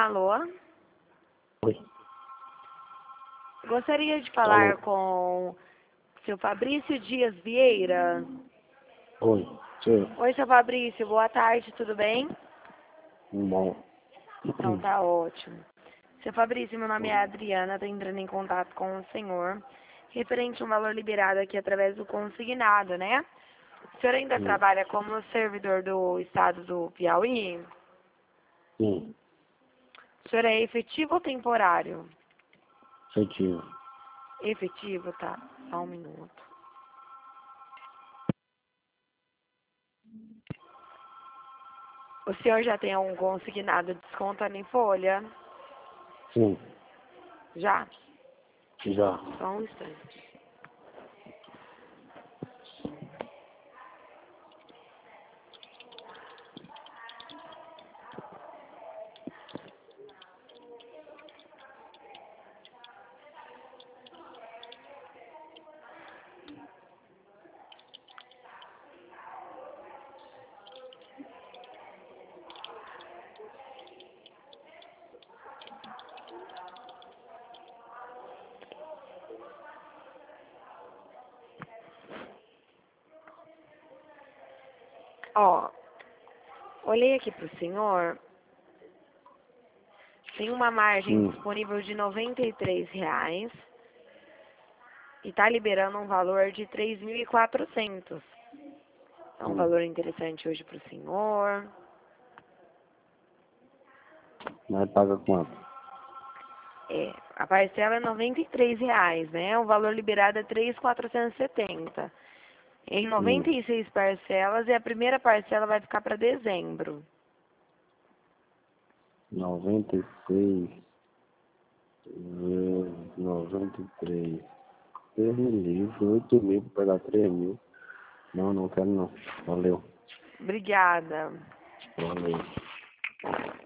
Alô? Oi. Gostaria de falar Alô. com o seu Fabrício Dias Vieira. Oi. Sim. Oi, seu Fabrício, boa tarde, tudo bem? Bom. Então tá ótimo. Seu Fabrício, meu nome é Adriana, estou entrando em contato com o senhor, referente a um valor liberado aqui através do consignado, né? O senhor ainda trabalha como servidor do estado do Piauí? Sim. O senhor é efetivo ou temporário? Efetivo. Efetivo, tá. Só um minuto. O senhor já tem algum consignado descontando em folha? Sim. Já? Já. Só um instante. Ó, olhei aqui pro senhor, tem uma margem disponível de R$ 93 e tá liberando um valor de 3.400. É um valor interessante hoje pro senhor. Mas paga quanto? A parcela é R$ 93, né? O valor liberado é 3.470. Em 96 parcelas e a primeira parcela vai ficar para dezembro. 96 vezes 93. Deus me livre. 8 mil para pegar 3 mil. Não, não quero não. Valeu. Obrigada. Valeu.